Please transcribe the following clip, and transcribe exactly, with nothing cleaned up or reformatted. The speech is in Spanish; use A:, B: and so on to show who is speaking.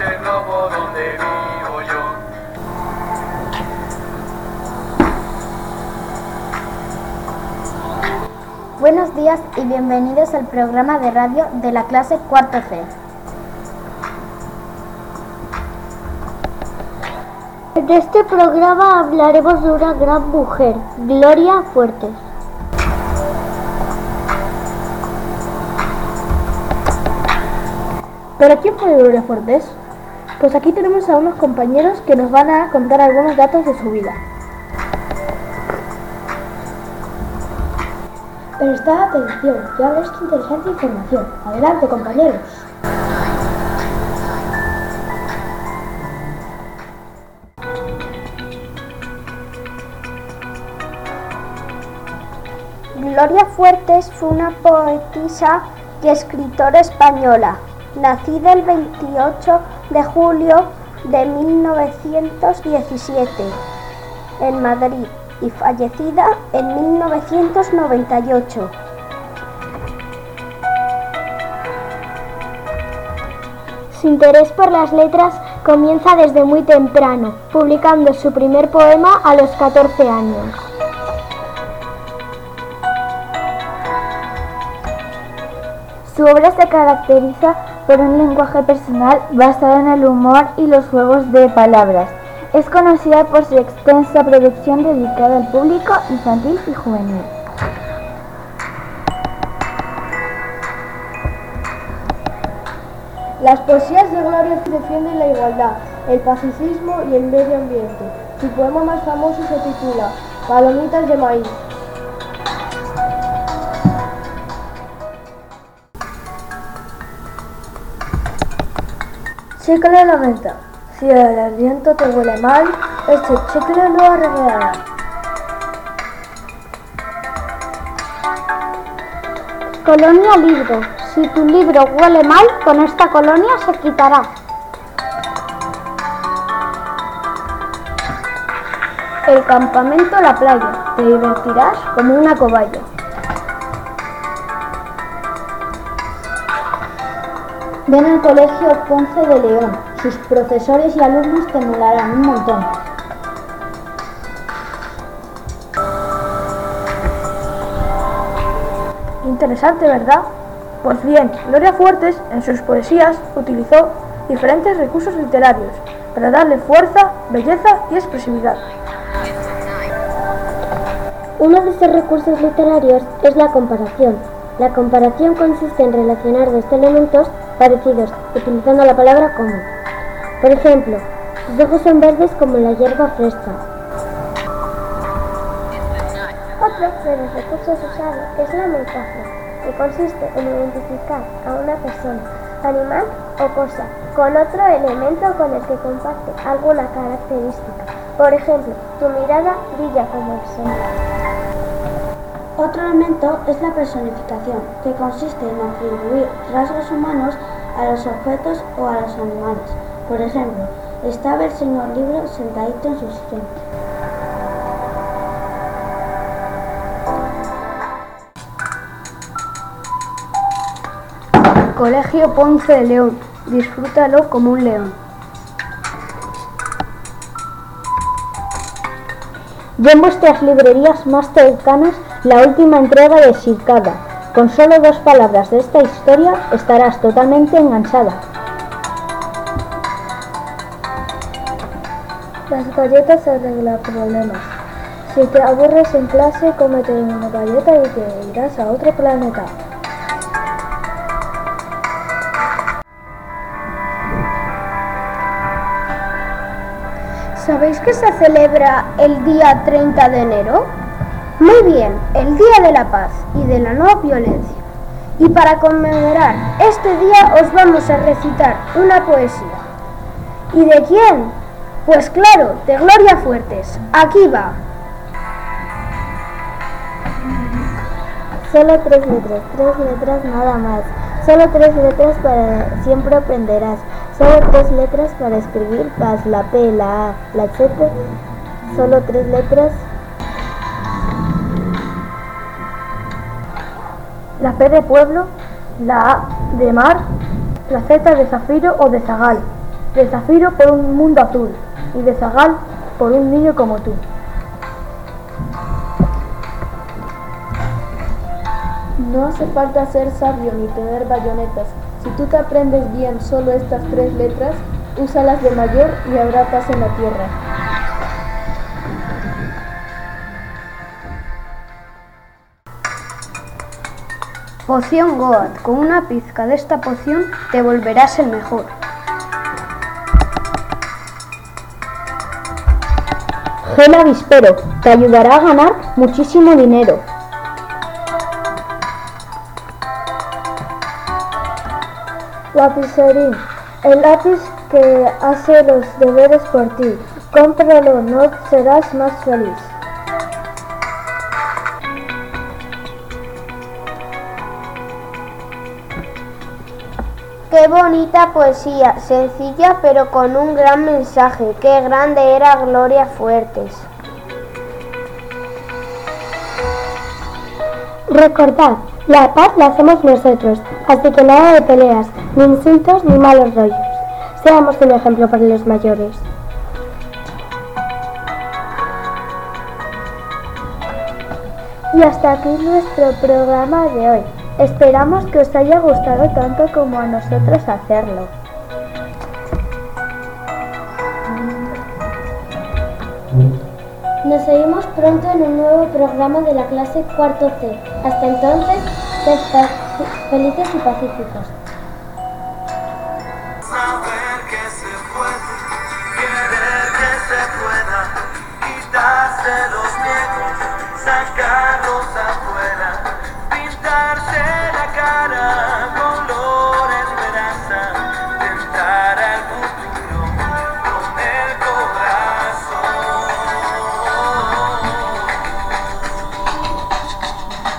A: el globo donde vivo yo.
B: Buenos días y bienvenidos al programa de radio de la clase cuarto C.
C: En este programa hablaremos de una gran mujer, Gloria Fuertes.
D: ¿Pero quién fue Gloria Fuertes? Pues aquí tenemos a unos compañeros que nos van a contar algunos datos de su vida. Prestad atención, que habla esta interesante información. Adelante, compañeros.
B: Gloria Fuertes fue una poetisa y escritora española, nacida el veintiocho de julio de mil novecientos diecisiete en Madrid y fallecida en mil novecientos noventa y ocho.
C: Su interés por las letras comienza desde muy temprano, publicando su primer poema a los catorce años. Su obra se caracteriza por un lenguaje personal basado en el humor y los juegos de palabras. Es conocida por su extensa producción dedicada al público infantil y juvenil.
D: Las poesías de Gloria defienden la igualdad, el pacifismo y el medio ambiente. Su poema más famoso se titula Palomitas de maíz. Chicle a la menta. Si el aliento te huele mal, este chicle lo arreglará.
C: Colonia libro. Si tu libro huele mal, con esta colonia se quitará.
D: El campamento a la playa. Te divertirás como una cobaya. Ven al colegio Ponce de León. Sus profesores y alumnos te molarán un montón. Interesante, ¿verdad? Pues bien, Gloria Fuertes en sus poesías utilizó diferentes recursos literarios para darle fuerza, belleza y expresividad.
C: Uno de estos recursos literarios es la comparación. La comparación consiste en relacionar dos elementos parecidos, utilizando la palabra como. Por ejemplo, sus ojos son verdes como la hierba fresca. Otro de los recursos usados es la metáfora, que consiste en identificar a una persona, animal o cosa con otro elemento con el que comparte alguna característica. Por ejemplo, tu mirada brilla como el sol.
D: Otro elemento es la personificación, que consiste en atribuir rasgos humanos a los objetos o a los animales. Por ejemplo, estaba el señor Libro sentadito en su sillón. Colegio Ponce de León. Disfrútalo como un león.
C: Ya en vuestras librerías más cercanas la última entrega de Sircada. Con solo dos palabras de esta historia estarás totalmente enganchada.
D: Las galletas arreglan problemas. Si te aburres en clase, cómete una galleta y te irás a otro planeta.
B: ¿Sabéis que se celebra el día treinta de enero? Muy bien, el Día de la Paz y de la No Violencia. Y para conmemorar este día os vamos a recitar una poesía. ¿Y de quién? Pues claro, de Gloria Fuertes. Aquí va.
C: Solo tres letras, tres letras nada más. Solo tres letras para siempre aprenderás. Solo tres letras para escribir paz, la P, la A, la Z. Solo tres letras.
D: La P de pueblo, la A de mar, la Z de zafiro o de zagal.
E: de Zafiro por un mundo azul y de Zagal por un niño como tú.
F: No hace falta ser sabio ni tener bayonetas. Si tú te aprendes bien solo estas tres letras, úsalas de mayor y habrá paz en la tierra.
B: Poción Goat. Con una pizca de esta poción te volverás el mejor.
E: Gel avispero. Te ayudará a ganar muchísimo dinero. Lapiserín. El lápiz que hace los deberes por ti. Cómpralo, no serás más feliz.
C: Qué bonita poesía, sencilla pero con un gran mensaje. Qué grande era Gloria Fuertes.
G: Recordad, la paz la hacemos nosotros, así que nada de peleas, ni insultos ni malos rollos. Seamos un ejemplo para los mayores.
E: Y hasta aquí nuestro programa de hoy. Esperamos que os haya gustado tanto como a nosotros hacerlo.
G: Nos seguimos pronto en un nuevo programa de la clase cuarto C. Hasta entonces, sed felices y pacíficos.